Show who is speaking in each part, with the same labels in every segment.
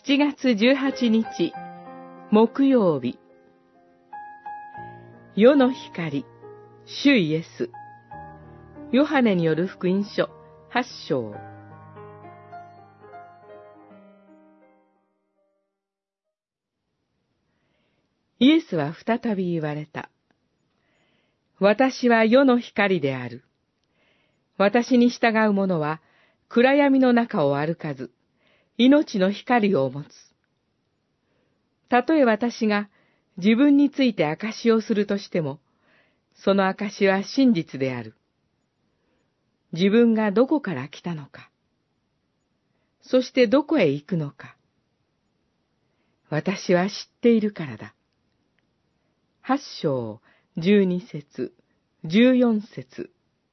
Speaker 1: 7月18日木曜日、世の光、主イエス。ヨハネによる福音書8章。イエスは再び言われた。私は世の光である。私に従う者は暗闇の中を歩かず、命の光を持つ。たとえ私が自分について証しをするとしても、その証しは真実である。自分がどこから来たのか、そしてどこへ行くのか、私は知っているからだ。8章12節14節。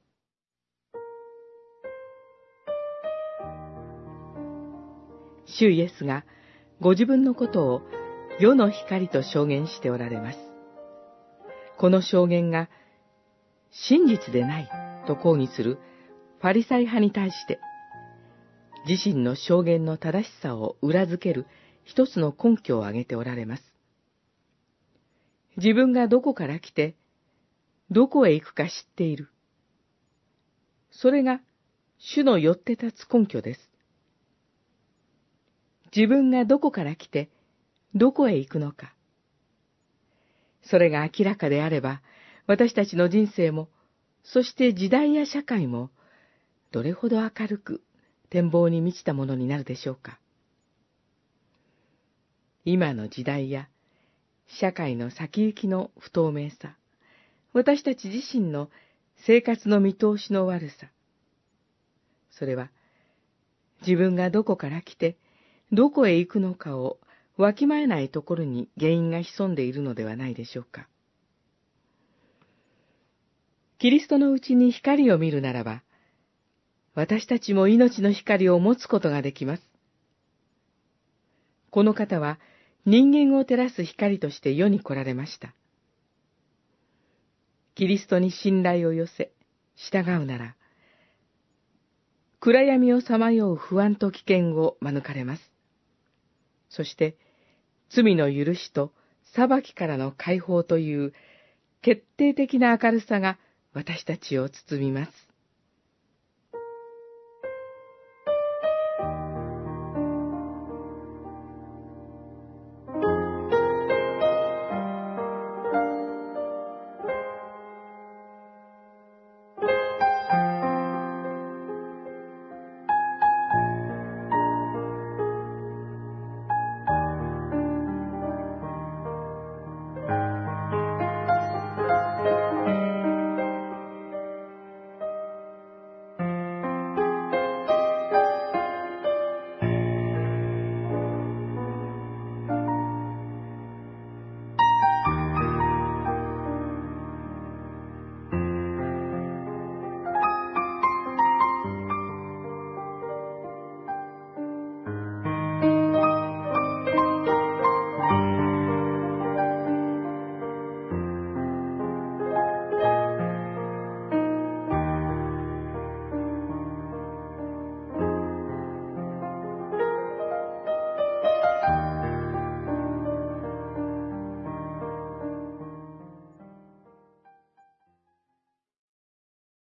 Speaker 1: 主イエスがご自分のことを世の光と証言しておられます。この証言が真実でないと抗議するファリサイ派に対して、自身の証言の正しさを裏付ける一つの根拠を挙げておられます。自分がどこから来て、どこへ行くか知っている。それが主のよって立つ根拠です。自分がどこから来て、どこへ行くのか。それが明らかであれば、私たちの人生も、そして時代や社会も、どれほど明るく、展望に満ちたものになるでしょうか。今の時代や、社会の先行きの不透明さ、私たち自身の生活の見通しの悪さ。それは、自分がどこから来て、どこへ行くのかをわきまえないところに原因が潜んでいるのではないでしょうか。キリストのうちに光を見るならば、私たちも命の光を持つことができます。この方は人間を照らす光として世に来られました。キリストに信頼を寄せ、従うなら、暗闇をさまよう不安と危険を免れます。そして、罪の許しと裁きからの解放という決定的な明るさが私たちを包みます。